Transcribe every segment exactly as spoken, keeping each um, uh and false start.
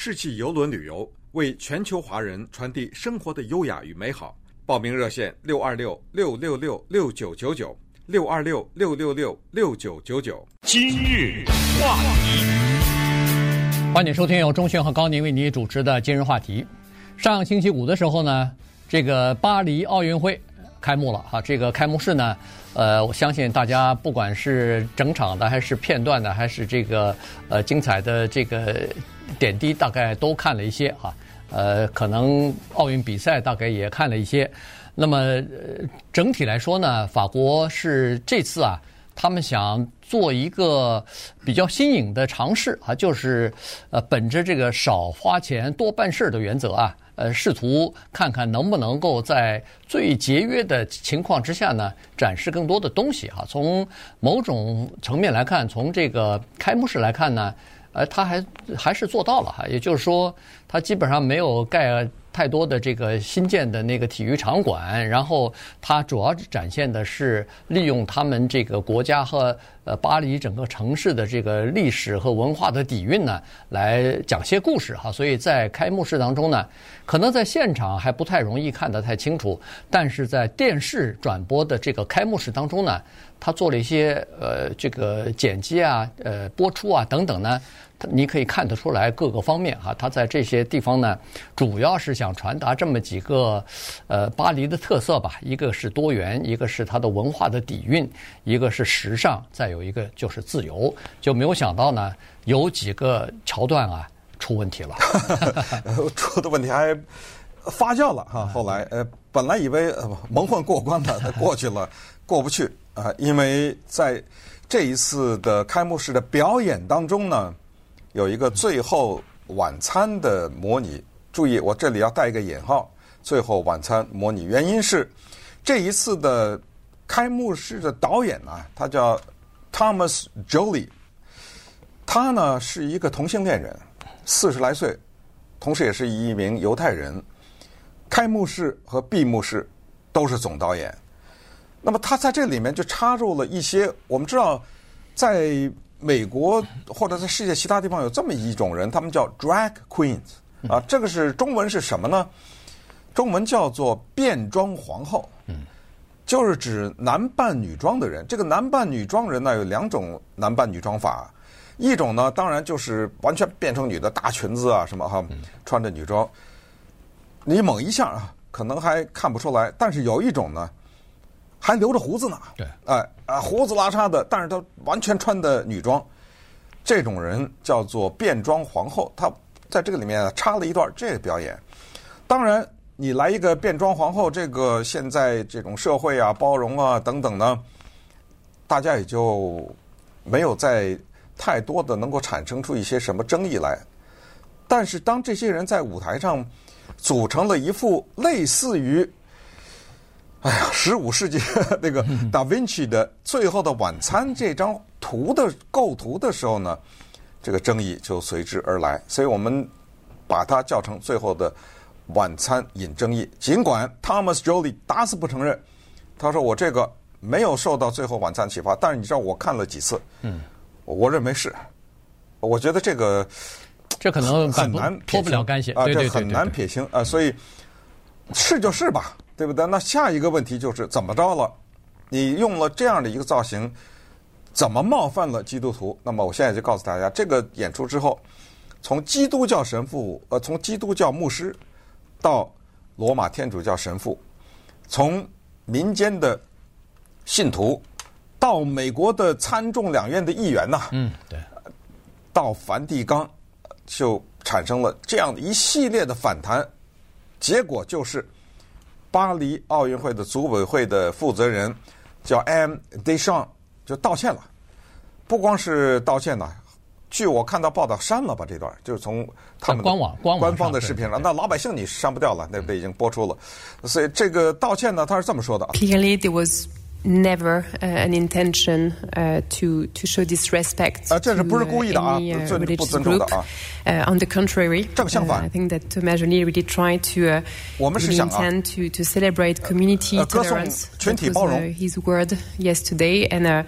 世纪邮轮旅游，为全球华人传递生活的优雅与美好。报名热线六二六六六六六九九九六二六六六六六九九九。 今日话题， 欢迎收听由钟迅和高宁为你主持的今日话题。上星期五的时候呢，这个巴黎奥运会开幕了哈。这个开幕式呢，呃，我相信大家不管是整场的，还是片段的，还是这个呃精彩的这个点滴，大概都看了一些哈。呃，可能奥运比赛大概也看了一些。那么、呃、整体来说呢，法国是这次啊，他们想做一个比较新颖的尝试啊，就是呃，本着这个少花钱多办事的原则啊，呃，试图看看能不能够在最节约的情况之下呢，展示更多的东西啊。从某种层面来看，从这个开幕式来看呢，呃，他还还是做到了哈，也就是说，他基本上没有盖太多的这个新建的那个体育场馆，然后它主要展现的是利用他们这个国家和呃巴黎整个城市的这个历史和文化的底蕴呢，来讲些故事哈。所以在开幕式当中呢，可能在现场还不太容易看得太清楚，但是在电视转播的这个开幕式当中呢，他做了一些呃这个剪辑啊、呃播出啊等等呢。你可以看得出来各个方面哈，他在这些地方呢，主要是想传达这么几个，呃，巴黎的特色吧。一个是多元，一个是它的文化的底蕴，一个是时尚，再有一个就是自由。就没有想到呢，有几个桥段啊出问题了， 出的问题还发酵了哈。后来呃，本来以为蒙混过关的，过去了，过不去啊、呃，因为在这一次的开幕式的表演当中呢。有一个最后晚餐的模拟，注意我这里要带一个引号，最后晚餐模拟，原因是这一次的开幕式的导演啊，他叫 Thomas Joly， 他呢是一个同性恋人，四十来岁，同时也是一名犹太人，开幕式和闭幕式都是总导演。那么他在这里面就插入了一些，我们知道在美国或者在世界其他地方有这么一种人，他们叫 drag queens 啊，这个是中文是什么呢？中文叫做变装皇后，就是指男扮女装的人。这个男扮女装人呢有两种男扮女装法，一种呢当然就是完全变成女的，大裙子啊什么哈，穿着女装，你猛一下啊可能还看不出来，但是有一种呢。还留着胡子呢， 对， 哎啊，胡子拉碴的，但是他完全穿的女装，这种人叫做变装皇后。他在这个里面插了一段这个表演。当然，你来一个变装皇后，这个现在这种社会啊、包容啊等等呢，大家也就没有再太多的能够产生出一些什么争议来。但是当这些人在舞台上组成了一副类似于哎呀，十五世纪那个达芬奇的《最后的晚餐》这张图的构图的时候呢，这个争议就随之而来。所以我们把它叫成《最后的晚餐》引争议。尽管 Thomas Joly 打死不承认，他说我这个没有受到《最后晚餐》启发，但是你知道我看了几次，嗯，我认为是，我觉得这个这可能很难脱不了干系啊， 对对对， 这很难撇清啊，所以是就是吧。对不对？那下一个问题就是怎么着了？你用了这样的一个造型，怎么冒犯了基督徒？那么我现在就告诉大家，这个演出之后，从基督教神父，呃，从基督教牧师到罗马天主教神父，从民间的信徒到美国的参众两院的议员呐、啊， 嗯，对， 到梵蒂冈，就产生了这样的一系列的反弹，结果就是。巴黎奥运会的组委会的负责人叫 M. Deschamps 就道歉了，不光是道歉呢，据我看到报道删了吧这段，就是从他们的官网官官方的视频上，那老百姓你删不掉了，那个已经播出了，所以这个道歉呢，他是这么说的 ：Clearly there was never uh, an intention uh, to to show disrespect to uh, any uh, religious group. Uh, on the contrary, uh, I think that Thomas Joly really tried to uh, really intend to to celebrate community tolerance. That was uh, his word yesterday, and uh,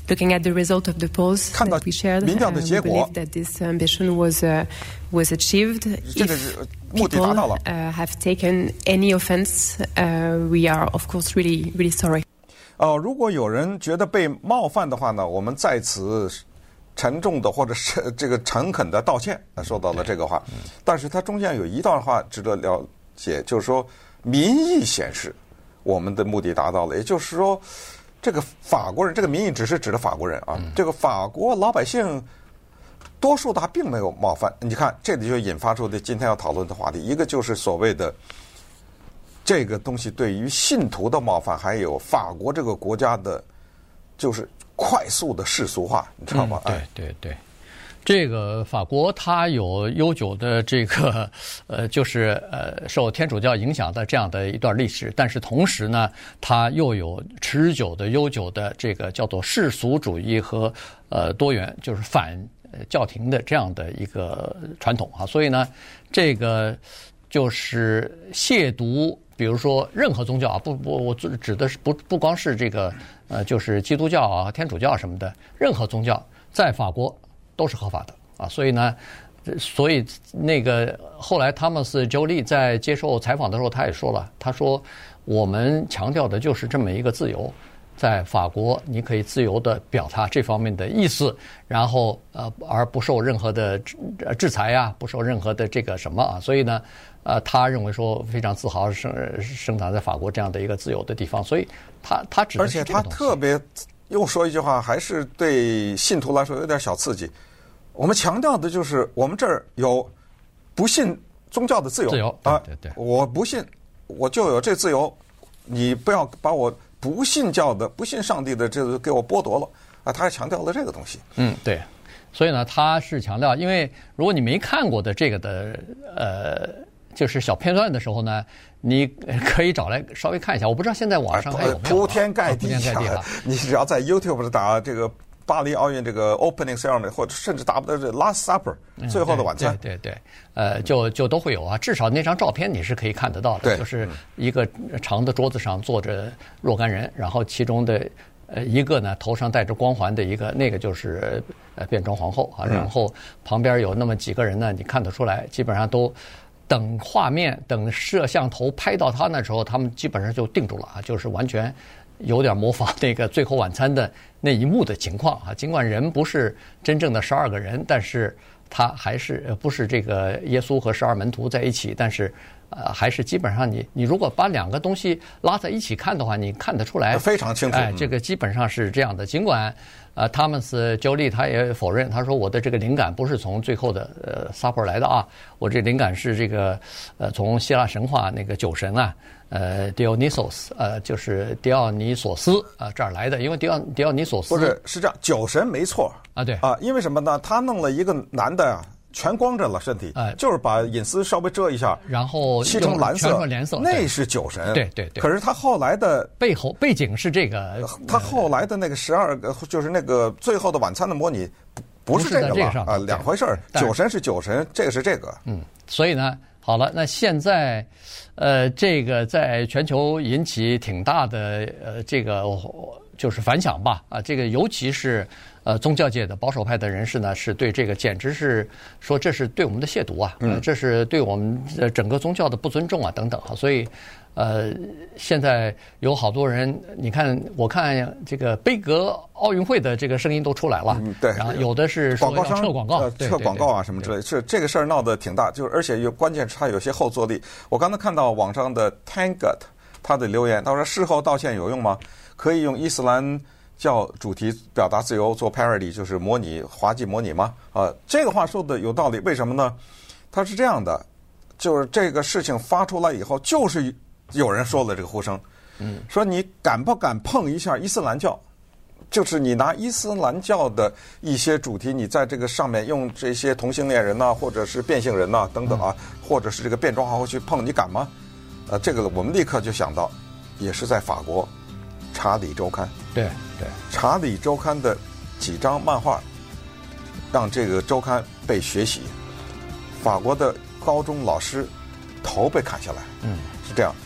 looking at the result of the polls that we shared, uh, we believe that this ambition was uh, was achieved. If people uh, have taken any offense, uh, we are of course really really sorry. 哦，如果有人觉得被冒犯的话呢，我们在此沉重的或者是这个诚恳的道歉，说到了这个话。但是它中间有一段话值得了解，就是说民意显示我们的目的达到了，也就是说这个法国人，这个民意只是指的法国人啊，这个法国老百姓多数他并没有冒犯。你看这里就引发出的今天要讨论的话题，一个就是所谓的这个东西对于信徒的冒犯，还有法国这个国家的就是快速的世俗化，你知道吗？ 嗯、对对对，这个法国它有悠久的这个呃，就是呃受天主教影响的这样的一段历史，但是同时呢，它又有持久的悠久的这个叫做世俗主义和呃多元，就是反教廷的这样的一个传统啊，所以呢，这个就是亵渎。比如说，任何宗教啊，不不，我指的是不不光是这个，呃，就是基督教啊、天主教什么的，任何宗教在法国都是合法的啊。所以呢，所以那个后来汤姆斯·周利在接受采访的时候，他也说了，他说我们强调的就是这么一个自由，在法国你可以自由地表达这方面的意思，然后呃，而不受任何的制裁呀、啊，不受任何的这个什么啊。所以呢。呃，他认为说非常自豪生生长在法国这样的一个自由的地方，所以他他指的是这个东西。 而且他特别又说一句话，还是对信徒来说有点小刺激。我们强调的就是我们这儿有不信宗教的自由， 自由啊， 对对对， 我不信我就有这自由，你不要把我不信教的、不信上帝的这个给我剥夺了啊！他还强调了这个东西。 嗯，对。所以呢，他是强调，因为如果你没看过的这个的呃。就是小片段的时候呢，你可以找来稍微看一下。我不知道现在网上还有没有、啊、 铺天盖地、 啊、铺天盖地了。 你只要在 YouTube 上打这个巴黎奥运这个 Opening Ceremony， 或者甚至打不到这 Last Supper、嗯、最后的晚餐， 对对对，呃，就就都会有啊。至少那张照片你是可以看得到的，就是一个长的桌子上坐着若干人，然后其中的呃一个呢头上戴着光环的一个，那个就是呃变装皇后啊。然后旁边有那么几个人呢，你看得出来，基本上都。等画面，等摄像头拍到他那时候，他们基本上就定住了啊，就是完全有点模仿那个《最后晚餐》的那一幕的情况啊。尽管人不是真正的十二个人，但是他还是不是这个耶稣和十二门徒在一起，但是呃，还是基本上你你如果把两个东西拉在一起看的话，你看得出来非常清楚。 哎，这个基本上是这样的。尽管呃，汤姆斯·周利他也否认，他说我的这个灵感不是从最后的呃撒泼来的啊，我这灵感是这个呃从希腊神话那个酒神啊，呃 Dionysos 呃就是狄奥尼索斯啊、呃、这儿来的，因为狄奥狄奥尼索斯不是是这样，酒神没错啊，对啊，因为什么呢？他弄了一个男的啊。全光着了身体，哎，就是把隐私稍微遮一下， 然后漆成蓝色， 蓝色， 那是酒神， 对对对。 可是他后来的背后背景是这个， 他后来的那个十二个，就是那个最后的晚餐的模拟，不不是这个了啊，两回事儿。酒神是酒神，这个是这个， 嗯，所以呢，好了，那现在，呃，这个在全球引起挺大的呃这个就是反响吧，啊，这个尤其是。呃，宗教界的保守派的人士呢，是对这个简直是说这是对我们的亵渎啊，呃、这是对我们整个宗教的不尊重啊，等等啊。所以，呃，现在有好多人，你看，我看这个杯格奥运会的这个声音都出来了， 嗯、对， 然后有的是说要撤广告、 呃、撤广告啊什么之类，是这个事儿闹得挺大，就是而且有关键是它有些后坐力。我刚才看到网上的 Tangut 他的留言，他说事后道歉有用吗？可以用伊斯兰。叫主题表达自由做 parody 就是模拟滑稽模拟吗？啊，这个话说的有道理，为什么呢？他是这样的，就是这个事情发出来以后，就是有人说了这个呼声，嗯，说你敢不敢碰一下伊斯兰教？就是你拿伊斯兰教的一些主题，你在这个上面用这些同性恋人呐、啊，或者是变性人呐、啊、等等啊，或者是这个变装皇后去碰，你敢吗？呃，这个我们立刻就想到，也是在法国。查理周刊， 对对， 查理周刊的几张漫画，让这个周刊被血洗，法国的高中老师头被砍下来，嗯，是这样。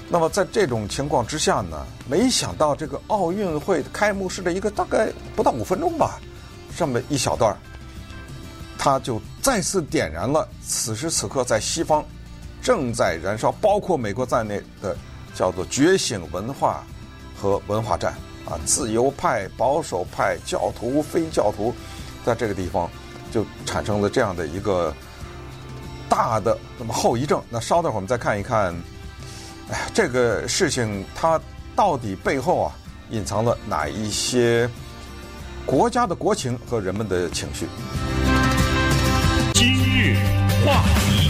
那么在这种情况之下呢，没想到这个奥运会开幕式的一个大概不到五分钟吧，这么一小段，他就再次点燃了此时此刻在西方正在燃烧，包括美国在内的叫做觉醒文化和文化战啊，自由派、保守派、教徒、非教徒，在这个地方就产生了这样的一个大的那么后遗症。那稍等会儿我们再看一看，哎，这个事情它到底背后啊隐藏了哪一些国家的国情和人们的情绪？ 今日话题。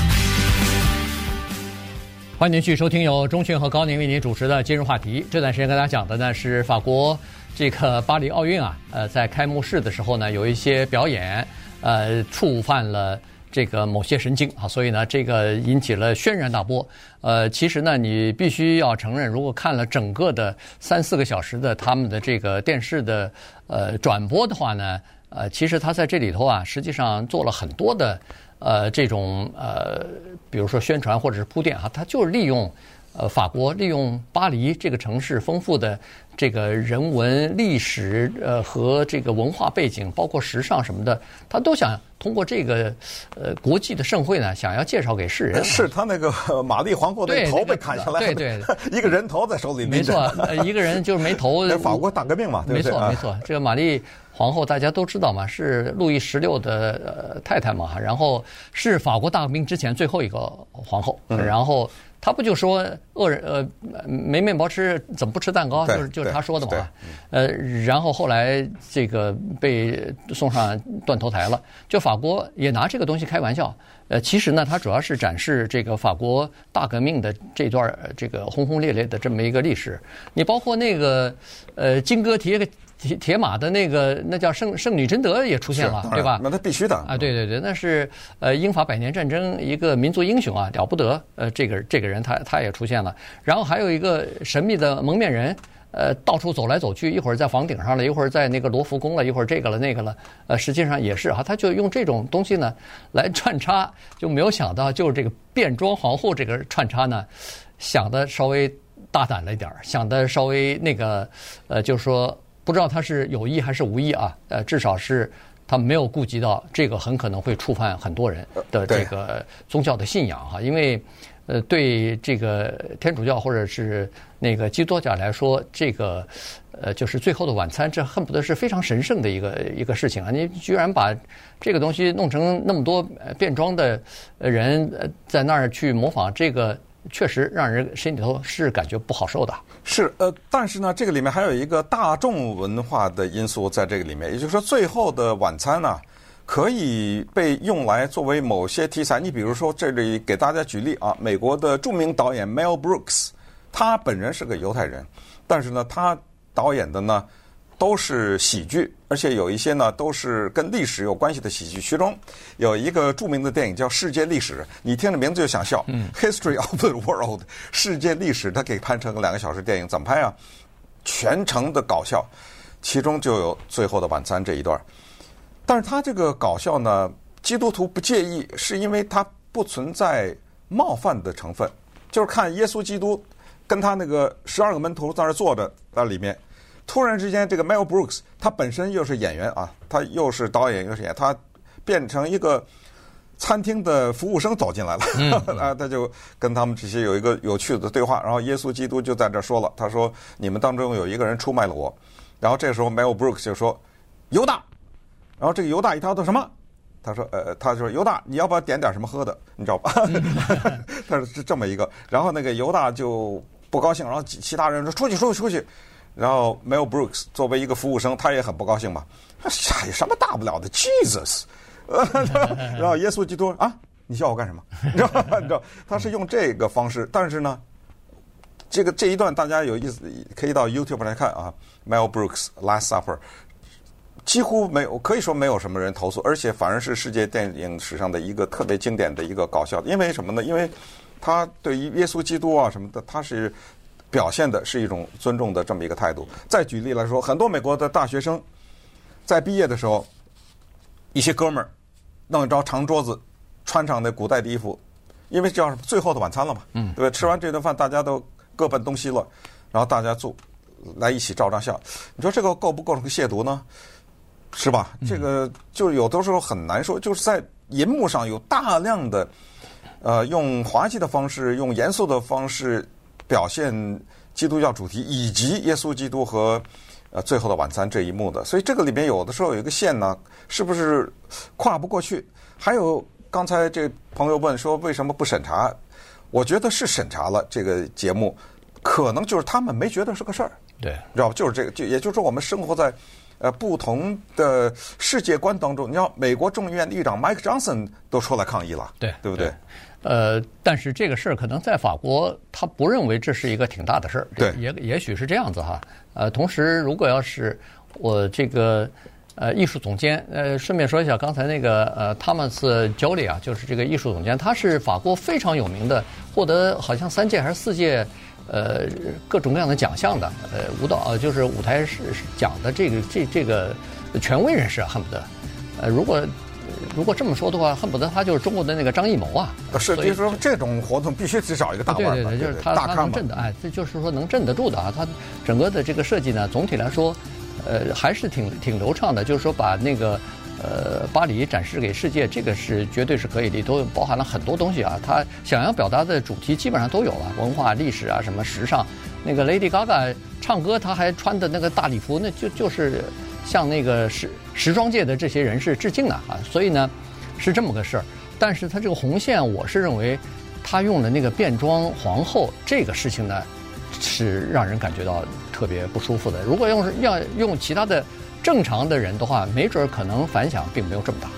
欢迎继续收听由钟迅和高宁为您主持的今日话题。这段时间跟大家讲的呢是法国这个巴黎奥运啊，呃，在开幕式的时候呢，有一些表演，呃，触犯了这个某些神经啊，所以呢，这个引起了轩然大波。呃，其实呢，你必须要承认，如果看了整个的三四个小时的他们的这个电视的呃转播的话呢，呃，其实他在这里头啊，实际上做了很多的。呃，这种呃，比如说宣传或者是铺垫哈，它就是利用呃法国利用巴黎这个城市丰富的这个人文历史呃和这个文化背景，包括时尚什么的，他都想通过这个呃国际的盛会呢，想要介绍给世人。 是他那个玛丽皇后的头被砍下来， 对对， 一个人头在手里， 没错，一个人就是没头。 法国大革命嘛，对不对？ 没错没错，这个玛丽皇后大家都知道嘛，是路易十六的呃太太嘛，然后是法国大革命之前最后一个皇后，嗯、然后她不就说恶人呃没面包吃怎么不吃蛋糕，就是就是她说的嘛，呃，然后后来这个被送上断头台了，就法国也拿这个东西开玩笑，呃，其实呢，它主要是展示这个法国大革命的这段这个轰轰烈烈的这么一个历史，你包括那个呃金戈铁铁铁马的那个，那叫圣圣女贞德也出现了，对吧？ 那他必须的啊，对对对，那是呃英法百年战争一个民族英雄啊，了不得。呃，这个这个人他他也出现了，然后还有一个神秘的蒙面人，呃，到处走来走去，一会儿在房顶上了，一会儿在那个罗浮宫了，一会儿这个了那个了，呃，实际上也是啊，他就用这种东西呢来穿插，就没有想到就是这个变装皇后这个穿插呢，想的稍微大胆了一点，想的稍微那个呃，就是说。不知道他是有意还是无意啊？呃，至少是他没有顾及到这个很可能会触犯很多人的这个宗教的信仰哈。因为，呃，对这个天主教或者是那个基督教来说，这个呃就是最后的晚餐，这恨不得是非常神圣的一个一个事情啊！你居然把这个东西弄成那么多变装的人在那儿去模仿这个。确实让人心里头是感觉不好受的。 是呃，但是呢，这个里面还有一个大众文化的因素在这个里面，也就是说，最后的晚餐呢，可以被用来作为某些题材。你比如说，这里给大家举例啊，美国的著名导演 Mel Brooks， 他本人是个犹太人，但是呢，他导演的呢都是喜剧，而且有一些呢都是跟历史有关系的喜剧。其中有一个著名的电影叫《世界历史》，你听着名字就想笑。嗯 ，History of the World， 世界历史，它给拍成个两个小时电影，怎么拍啊？全程的搞笑，其中就有《最后的晚餐》这一段。但是他这个搞笑呢，基督徒不介意，是因为他不存在冒犯的成分，就是看耶稣基督跟他那个十二个门徒在那坐着在里面。突然之间，这个 Mel Brooks 他本身又是演员啊，他又是导演又是演员，他变成一个餐厅的服务生走进来了，嗯、啊，他就跟他们这些有一个有趣的对话。然后耶稣基督就在这说了，他说：“你们当中有一个人出卖了我。”然后这时候 Mel Brooks 就说：“犹大。”然后这个犹大一听到什么？他说：“呃，他说犹大，你要不要点点什么喝的？你知道吧？”他说是这么一个。然后那个犹大就不高兴，然后其他人说：“出去，出去，出去。”然后 Mel Brooks 作为一个服务生，他也很不高兴嘛。哎，有什么大不了的 ，Jesus。然后耶稣基督啊，你叫我干什么？你知道吗？你知道他是用这个方式，但是呢，这个这一段大家有意思，可以到 YouTube 来看啊。Mel Brooks Last Supper 几乎没有，可以说没有什么人投诉，而且反而是世界电影史上的一个特别经典的一个搞笑的。因为什么呢？因为他对于耶稣基督啊什么的，他是。表现的是一种尊重的这么一个态度。再举例来说，很多美国的大学生在毕业的时候，一些哥们儿弄一张长桌子，穿上那古代的衣服，因为叫最后的晚餐了嘛，嗯，对吧？吃完这顿饭，大家都各奔东西了，然后大家坐来一起照张相，你说这个构不构成亵渎呢？是吧？这个就有的时候很难说，就是在银幕上有大量的呃用滑稽的方式、用严肃的方式表现基督教主题以及耶稣基督和呃最后的晚餐这一幕的，所以这个里面有的时候有一个线呢，是不是跨不过去？还有刚才这朋友问说为什么不审查？我觉得是审查了这个节目，可能就是他们没觉得是个事儿， 对， 知道吧？就是这个，就也就是说我们生活在呃不同的世界观当中。你要美国众议院议长 Mike Johnson 都出来抗议了， 对， 对不对？ 呃，但是这个事儿可能在法国，他不认为这是一个挺大的事儿， 对， 也也许是这样子哈。呃，同时如果要是我这个呃艺术总监，呃，顺便说一下，刚才那个呃 Thomas Joly 啊，就是这个艺术总监，他是法国非常有名的，获得好像三届还是四届呃各种各样的奖项的，呃舞蹈呃就是舞台是奖的这个这这个权威人士啊，恨不得，呃如果。如果这么说的话，恨不得他就是中国的那个张艺谋啊！ 是，就是说这种活动必须得找一个大腕儿， 对对对，就是他他能镇的，哎，这就是说能镇得住的啊。他整个的这个设计呢，总体来说，呃，还是挺挺流畅的。就是说把那个呃巴黎展示给世界，这个是绝对是可以，里头包含了很多东西啊。他想要表达的主题基本上都有了，文化、历史啊，什么时尚。那个 Lady Gaga 唱歌，她还穿的那个大礼服，那就就是。向那个时时装界的这些人士致敬的啊，所以呢是这么个事儿。但是他这个红线，我是认为他用的那个变装皇后这个事情呢，是让人感觉到特别不舒服的。如果用要用其他的正常的人的话，没准可能反响并没有这么大。